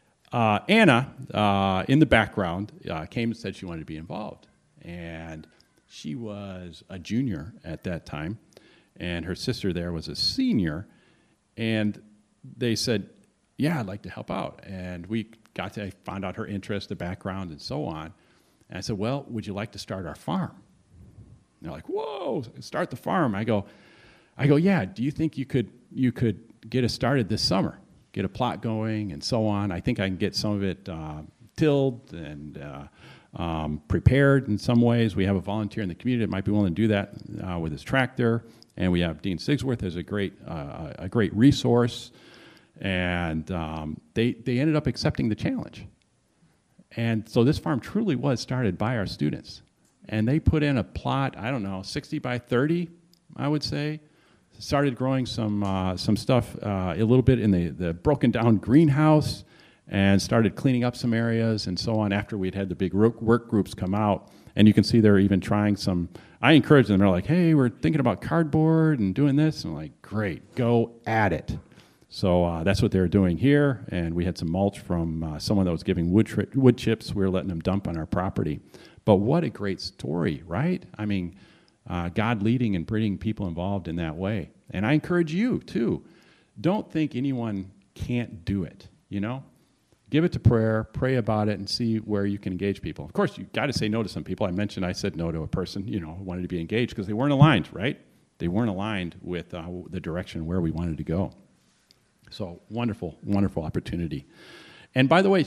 Anna, in the background, came and said she wanted to be involved. And she was a junior at that time, and her sister there was a senior. And they said, yeah, I'd like to help out. And I found out her interest, the background, and so on. And I said, well, would you like to start our farm? And they're like, whoa, start the farm. I go, yeah, do you think you could get us started this summer? Get a plot going and so on. I think I can get some of it tilled and prepared in some ways. We have a volunteer in the community that might be willing to do that with his tractor. And we have Dean Sigsworth as a great resource. And they ended up accepting the challenge. And so this farm truly was started by our students. And they put in a plot, 60 by 30, I would say. Started growing some stuff a little bit in the broken down greenhouse, and started cleaning up some areas and so on after we'd had the big work groups come out. And you can see they're even trying some. I encouraged them. They're like, hey, we're thinking about cardboard and doing this. And I'm like, great, go at it. So that's what they were doing here. And we had some mulch from someone that was giving wood chips. We were letting them dump on our property. But what a great story, right? I mean, God leading and bringing people involved in that way. And I encourage you, too. Don't think anyone can't do it, Give it to prayer, pray about it, and see where you can engage people. Of course, you've got to say no to some people. I said no to a person, who wanted to be engaged because they weren't aligned, right? They weren't aligned with the direction where we wanted to go. So wonderful, wonderful opportunity. And by the way,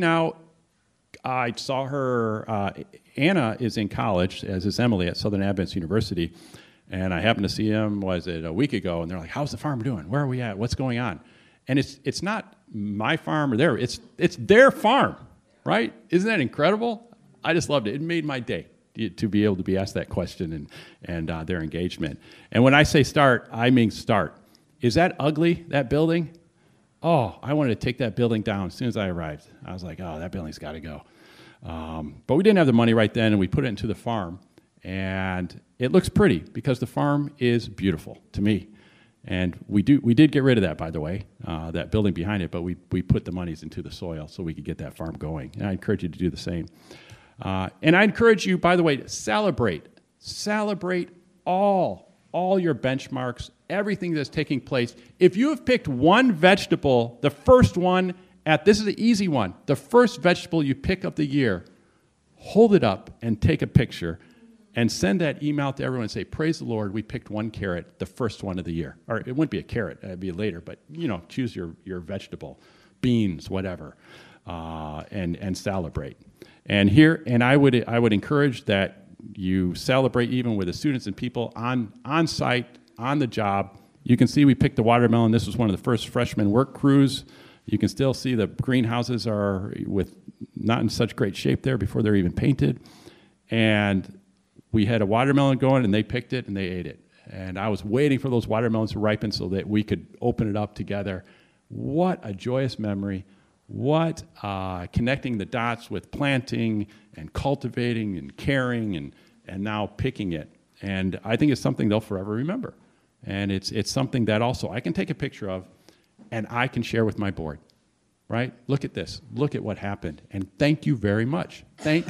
I saw her, Anna is in college, as is Emily, at Southern Adventist University. And I happened to see them, was it a week ago, and they're like, how's the farm doing? Where are we at? What's going on? And it's not my farm or theirs. It's their farm, right? Isn't that incredible? I just loved it. It made my day to be able to be asked that question and their engagement. And when I say start, I mean start. Is that ugly, that building? Oh, I wanted to take that building down as soon as I arrived. I was like, oh, that building's got to go. But we didn't have the money right then, and we put it into the farm. And it looks pretty because the farm is beautiful to me. And we did get rid of that, by the way, that building behind it, but we put the monies into the soil so we could get that farm going. And I encourage you to do the same. And I encourage you, by the way, to celebrate. Celebrate all your benchmarks, everything that's taking place. If you have picked one vegetable, the first one, this is an easy one, the first vegetable you pick of the year, hold it up and take a picture and send that email to everyone and say, praise the Lord, we picked one carrot, the first one of the year. Or it wouldn't be a carrot, it'd be later, but choose your vegetable, beans, whatever, and celebrate. And I would encourage that you celebrate even with the students and people on site, on the job. You can see we picked the watermelon. This was one of the first freshman work crews. You can still see the greenhouses are not in such great shape there before they're even painted. And we had a watermelon going, and they picked it, and they ate it. And I was waiting for those watermelons to ripen so that we could open it up together. What a joyous memory. What connecting the dots with planting and cultivating and caring and now picking it. And I think it's something they'll forever remember. And it's something that also I can take a picture of and I can share with my board, right? Look at this. Look at what happened. And thank you very much. Thank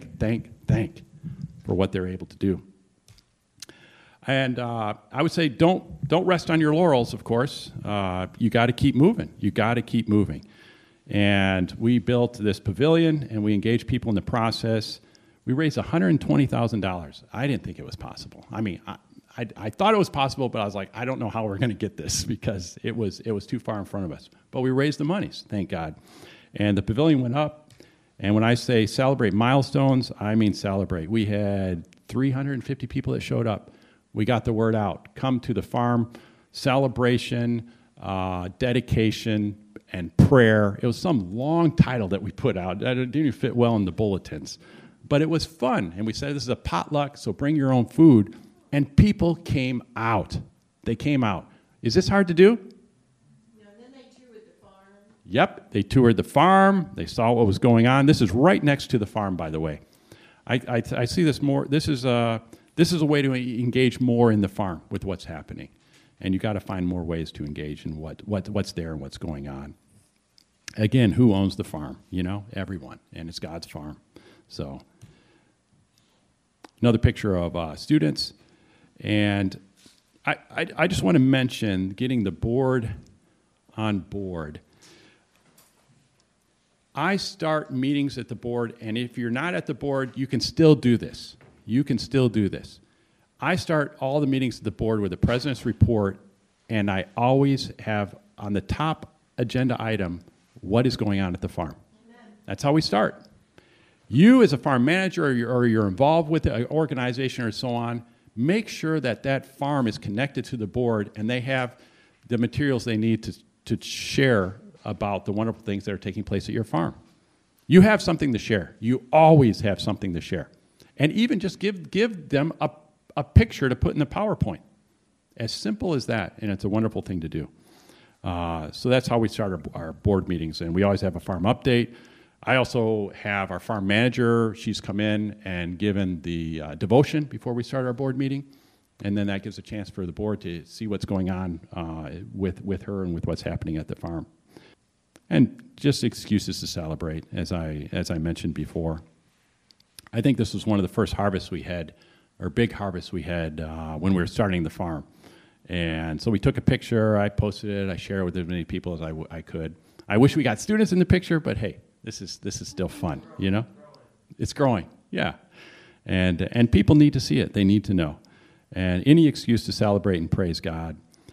for what they're able to do. And I would say don't rest on your laurels, of course. You got to keep moving. You got to keep moving. And we built this pavilion, and we engaged people in the process. We raised $120,000. I didn't think it was possible. I mean, I thought it was possible, but I was like, I don't know how we're going to get this because it was too far in front of us. But we raised the monies, thank God. And the pavilion went up. And when I say celebrate milestones, I mean celebrate. We had 350 people that showed up. We got the word out. Come to the farm, celebration, dedication, and prayer. It was some long title that we put out. That didn't even fit well in the bulletins. But it was fun. And we said, this is a potluck, so bring your own food. And people came out. They came out. Is this hard to do? No, and then they toured the farm. Yep, they toured the farm. They saw what was going on. This is right next to the farm, by the way. I see this more. This is a way to engage more in the farm with what's happening. And you got to find more ways to engage in what's there and what's going on. Again, who owns the farm? Everyone. And it's God's farm. So another picture of students. And I just want to mention getting the board on board. I start meetings at the board, and if you're not at the board, you can still do this. You can still do this. I start all the meetings at the board with the president's report, and I always have on the top agenda item what is going on at the farm. Amen. That's how we start. You as a farm manager or you're involved with an organization or so on, make sure that farm is connected to the board and they have the materials they need to share about the wonderful things that are taking place at your farm. You have something to share. You always have something to share. And even just give them a picture to put in the PowerPoint. As simple as that, and it's a wonderful thing to do. So that's how we start our board meetings, and we always have a farm update. I also have our farm manager. She's come in and given the devotion before we start our board meeting, and then that gives a chance for the board to see what's going on with her and with what's happening at the farm. And just excuses to celebrate, as I mentioned before. I think this was one of the first harvests we had, or big harvests we had when we were starting the farm. And so we took a picture, I posted it, I shared it with as many people as I could. I wish we got students in the picture, but hey, this is still fun, It's growing, yeah. And people need to see it, they need to know. And any excuse to celebrate and praise God.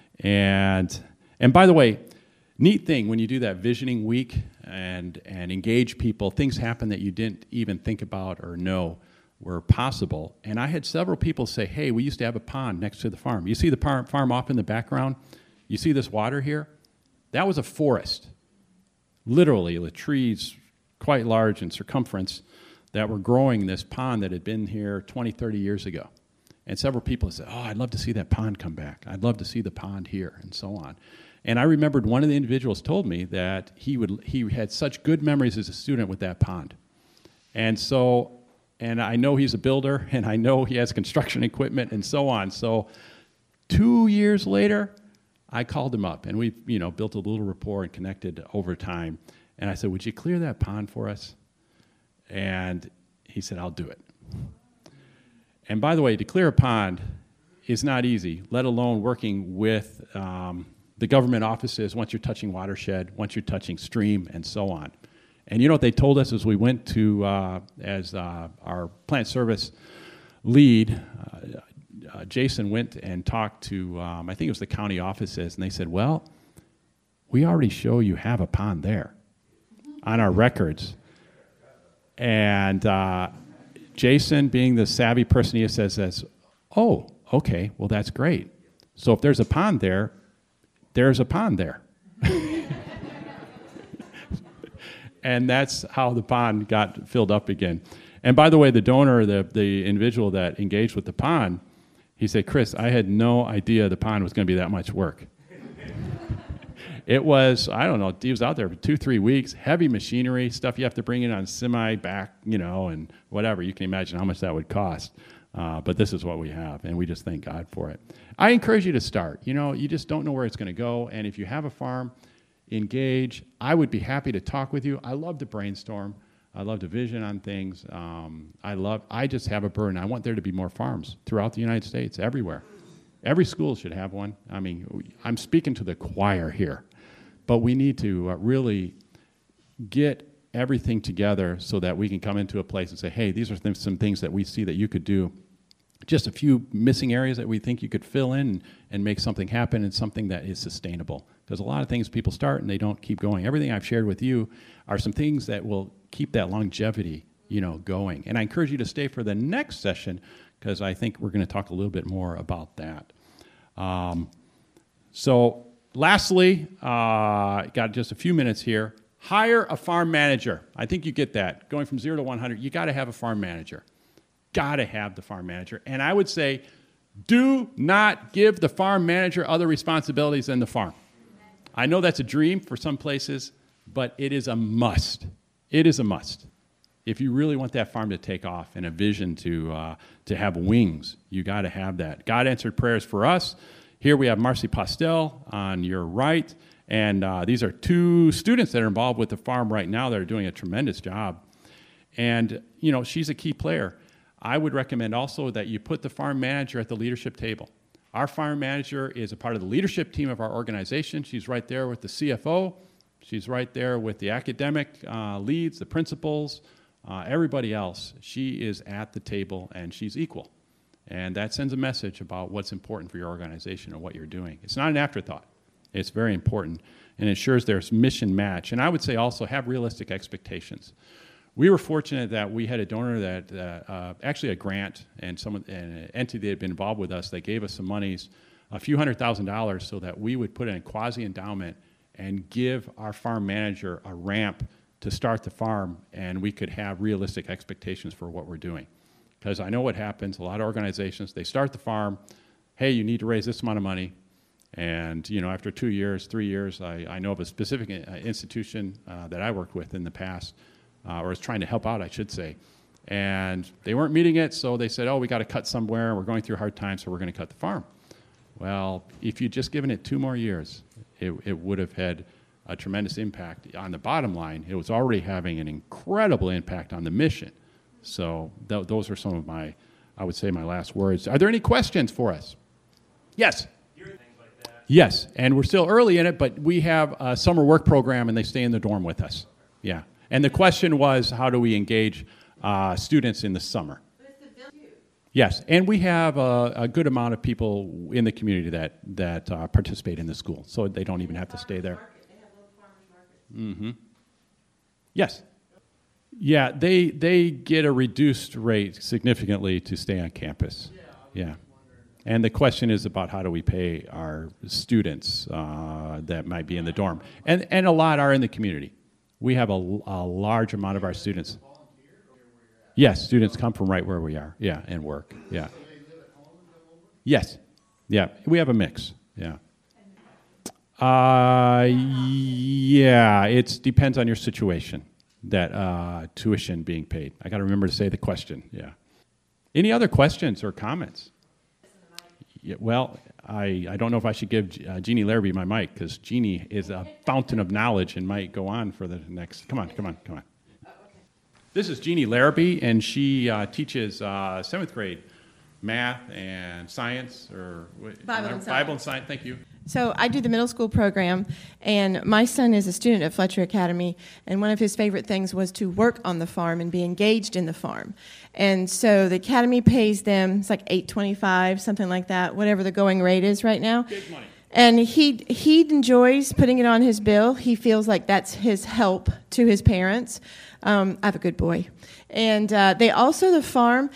And by the way, neat thing, when you do that visioning week and engage people, things happen that you didn't even think about or know were possible. And I had several people say, hey, we used to have a pond next to the farm. You see the farm off in the background? You see this water here? That was a forest. Literally, the trees quite large in circumference that were growing this pond that had been here 20, 30 years ago. And several people said, oh, I'd love to see that pond come back. I'd love to see the pond here, and so on. And I remembered one of the individuals told me that he had such good memories as a student with that pond. And I know he's a builder, and I know he has construction equipment and so on. So 2 years later, I called him up, and we built a little rapport and connected over time. And I said, would you clear that pond for us? And He said, I'll do it. And by the way, to clear a pond is not easy, let alone working with the government offices once you're touching watershed, once you're touching stream, and so on. And you know what they told us as we went to, as our plant service lead, Jason went and talked to, I think it was the county offices, and they said, well, we already show you have a pond there on our records. And Jason, being the savvy person he is, says, oh, okay, well, that's great. So if there's a pond there, there's a pond there. And that's how the pond got filled up again. And by the way, the donor, the individual that engaged with the pond, he said, Chris, I had no idea the pond was going to be that much work. It was, I don't know, he was out there for 2-3 weeks, heavy machinery, stuff you have to bring in on semi-back, and whatever. You can imagine how much that would cost. But this is what we have, and we just thank God for it. I encourage you to start. You just don't know where it's going to go, and if you have a farm, engage. I would be happy to talk with you. I love to brainstorm. I love to vision on things. I just have a burden. I want there to be more farms throughout the United States, everywhere. Every school should have one. I mean, I'm speaking to the choir here, but we need to really get everything together so that we can come into a place and say, hey, these are some things that we see that you could do. Just a few missing areas that we think you could fill in and make something happen, and something that is sustainable. Because a lot of things people start and they don't keep going. Everything I've shared with you are some things that will keep that longevity, going. And I encourage you to stay for the next session, because I think we're going to talk a little bit more about that. So lastly, got just a few minutes here. Hire a farm manager. I think you get that. Going from 0 to 100, you got to have a farm manager. Got to have the farm manager. And I would say, do not give the farm manager other responsibilities than the farm. I know that's a dream for some places, but it is a must. It is a must. If you really want that farm to take off and a vision to have wings, you got to have that. God answered prayers for us. Here we have Marcy Postel on your right, and these are 2 students that are involved with the farm right now that are doing a tremendous job. And, she's a key player. I would recommend also that you put the farm manager at the leadership table. Our farm manager is a part of the leadership team of our organization. She's right there with the CFO. She's right there with the academic leads, the principals, everybody else. She is at the table, and she's equal. And that sends a message about what's important for your organization and what you're doing. It's not an afterthought. It's very important, and ensures there's mission match. And I would say also have realistic expectations. We were fortunate that we had a donor that, actually a grant, and an entity that had been involved with us, that gave us some monies, a few $100,000, so that we would put in a quasi-endowment and give our farm manager a ramp to start the farm, and we could have realistic expectations for what we're doing. Because I know what happens, a lot of organizations, they start the farm, hey, you need to raise this amount of money, and after 2 years, 3 years, I know of a specific institution that I worked with in the past, or was trying to help out, I should say. And they weren't meeting it, so they said, oh, we got to cut somewhere. We're going through a hard time, so we're going to cut the farm. Well, if you'd just given it 2 more years, it would have had a tremendous impact on the bottom line. It was already having an incredible impact on the mission. So those are some of my last words. Are there any questions for us? Yes? Yes, and we're still early in it, but we have a summer work program, and they stay in the dorm with us. Yeah. And the question was, how do we engage students in the summer? Yes, and we have a good amount of people in the community that participate in the school, so they don't even have to stay there. They have little farmers markets. Yes. Yeah, they get a reduced rate significantly to stay on campus. Yeah. And the question is about how do we pay our students that might be in the dorm. And a lot are in the community. We have a large amount of our students. Yes, students come from right where we are, yeah, and work, yeah. Yes, yeah, we have a mix, yeah. Yeah, it depends on your situation, that tuition being paid. I got to remember to say the question, yeah. Any other questions or comments? Yeah, well, I don't know if I should give Jeannie Larrabee my mic, because Jeannie is a fountain of knowledge and might go on for the next. Come on. This is Jeannie Larrabee, and she teaches 7th grade math and science, or Bible and science. Thank you. So I do the middle school program, and my son is a student at Fletcher Academy, and one of his favorite things was to work on the farm and be engaged in the farm. And so the academy pays them, it's like $8.25, something like that, whatever the going rate is right now. Big money. And he enjoys putting it on his bill. He feels like that's his help to his parents. I have a good boy. And they also, the farm,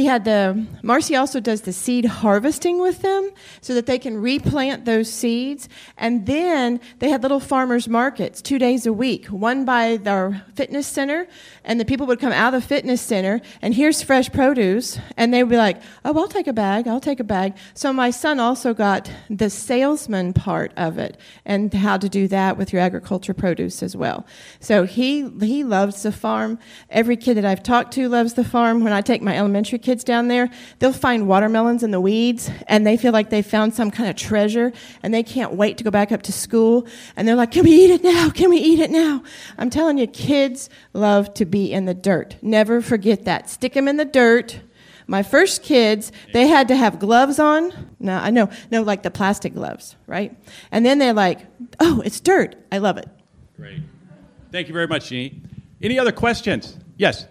Marcy also does the seed harvesting with them so that they can replant those seeds. And then they have little farmers markets 2 days a week, one by their fitness center, and the people would come out of the fitness center, and here's fresh produce, and they would be like, oh, I'll take a bag. So my son also got the salesman part of it and how to do that with your agriculture produce as well. So he loves the farm. Every kid that I've talked to loves the farm. When I take my elementary kids down there, they'll find watermelons in the weeds, and they feel like they found some kind of treasure, and they can't wait to go back up to school. And they're like, can we eat it now? Can we eat it now? I'm telling you, kids love to be in the dirt. Never forget that. Stick them in the dirt. My first kids, they had to have gloves on. No, like the plastic gloves, right? And then they're like, oh, it's dirt. I love it. Great. Thank you very much, Jeannie. Any other questions? Yes.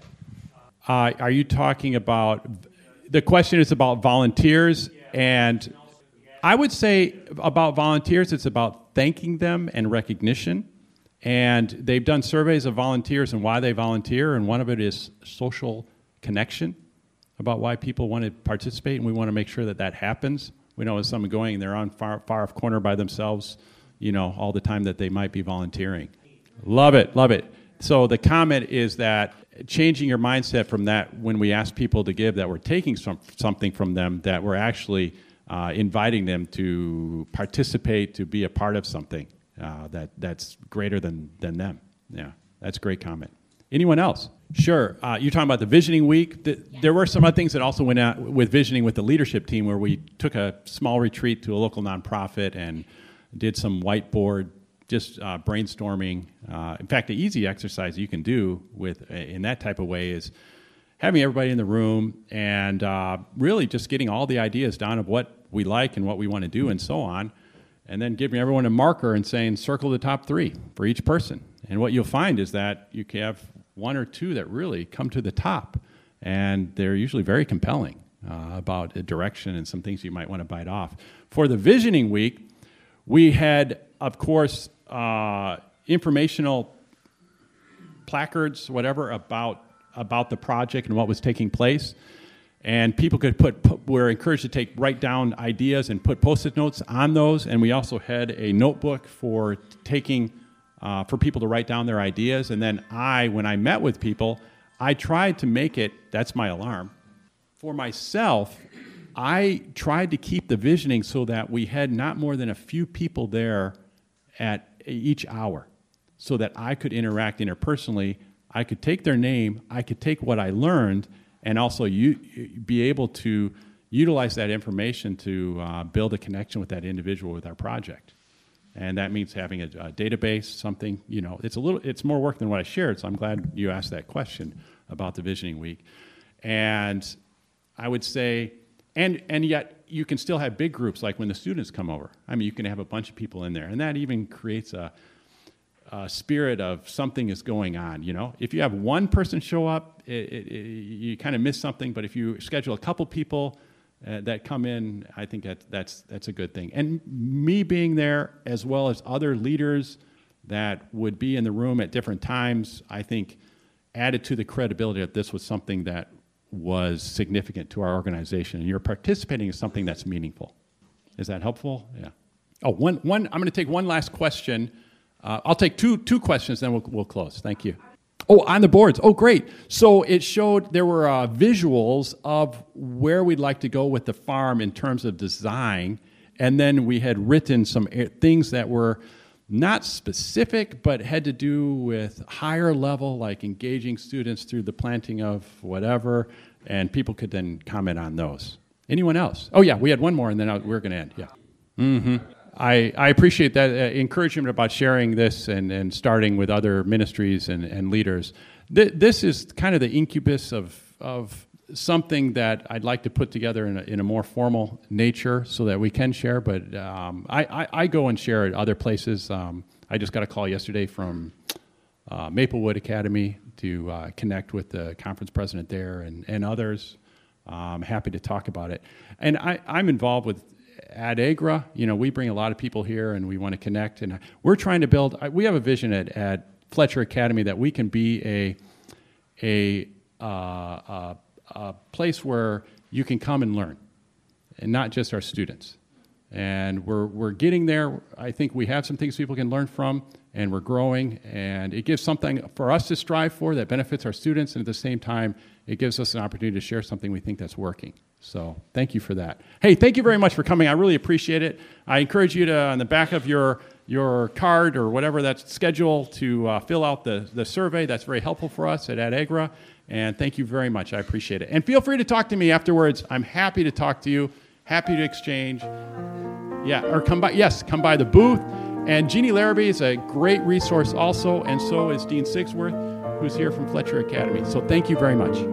Are you talking about, the question is about volunteers, and I would say about volunteers, it's about thanking them and recognition. And they've done surveys of volunteers and why they volunteer, and one of it is social connection, about why people want to participate, and we want to make sure that that happens. We know as someone going, they're on far off corner by themselves, all the time that they might be volunteering. Love it. So the comment is that changing your mindset from that when we ask people to give, that we're taking something from them, that we're actually inviting them to participate, to be a part of something that's greater than them. Yeah, that's a great comment. Anyone else? Sure. You're talking about the Visioning Week. There were some other things that also went out with Visioning with the leadership team, where we took a small retreat to a local nonprofit and did some whiteboard, just brainstorming. In fact, the easy exercise you can do in that type of way is having everybody in the room and really just getting all the ideas down of what we like and what we want to do and so on, and then giving everyone a marker and saying, circle the top 3 for each person. And what you'll find is that you can have 1 or 2 that really come to the top, and they're usually very compelling about a direction and some things you might want to bite off. For the Visioning Week, we had, of course, informational placards, whatever, about the project and what was taking place. And people could were encouraged to write down ideas and put Post-it notes on those. And we also had a notebook for people to write down their ideas. And then when I met with people, I tried to make it, that's my alarm. For myself, I tried to keep the visioning so that we had not more than a few people there at each hour, so that I could interact interpersonally. I could take their name, I could take what I learned, and also be able to utilize that information to build a connection with that individual with our project. And that means having a database, something, it's more work than what I shared, so I'm glad you asked that question about the Visioning Week. And I would say, and yet you can still have big groups, like when the students come over. I mean, you can have a bunch of people in there, and that even creates a spirit of something is going on, If you have one person show up, you kind of miss something, but if you schedule a couple people that come in, I think that's a good thing. And me being there, as well as other leaders that would be in the room at different times, I think added to the credibility that this was something that was significant to our organization, and you're participating in something that's meaningful. Is that helpful? Yeah. Oh, I'm going to take one last question. I'll take two questions, then we'll close. Thank you. Oh, on the boards. Oh, great. So it showed there were visuals of where we'd like to go with the farm in terms of design, and then we had written some things that were not specific, but had to do with higher level, like engaging students through the planting of whatever, and people could then comment on those. Anyone else? Oh, yeah, we had one more, and then we're going to end. Yeah. Mm-hmm. I appreciate that encouragement about sharing this and starting with other ministries and leaders. This is kind of the incubus of something that I'd like to put together in a more formal nature so that we can share. But I go and share at other places. I just got a call yesterday from Maplewood Academy to connect with the conference president there and others. I'm happy to talk about it. And I'm involved with Ad Agra. We bring a lot of people here and we want to connect. And we're trying to build, we have a vision at Fletcher Academy that we can be a place where you can come and learn, and not just our students. And we're getting there. I think we have some things people can learn from, and we're growing, and it gives something for us to strive for that benefits our students, and at the same time, it gives us an opportunity to share something we think that's working. So thank you for that. Hey, thank you very much for coming. I really appreciate it. I encourage you to, on the back of your card or whatever that's scheduled, to fill out the survey. That's very helpful for us at Ad Agra. And thank you very much. I appreciate it. And feel free to talk to me afterwards. I'm happy to talk to you, happy to exchange. Yeah, or come by the booth. And Jeannie Larrabee is a great resource also, and so is Dean Sigsworth, who's here from Fletcher Academy. So thank you very much.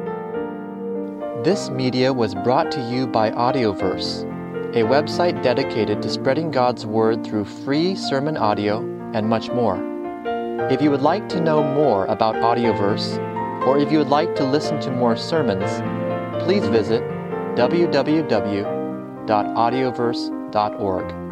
This media was brought to you by Audioverse, a website dedicated to spreading God's Word through free sermon audio and much more. If you would like to know more about Audioverse, or if you would like to listen to more sermons, please visit www.audioverse.org.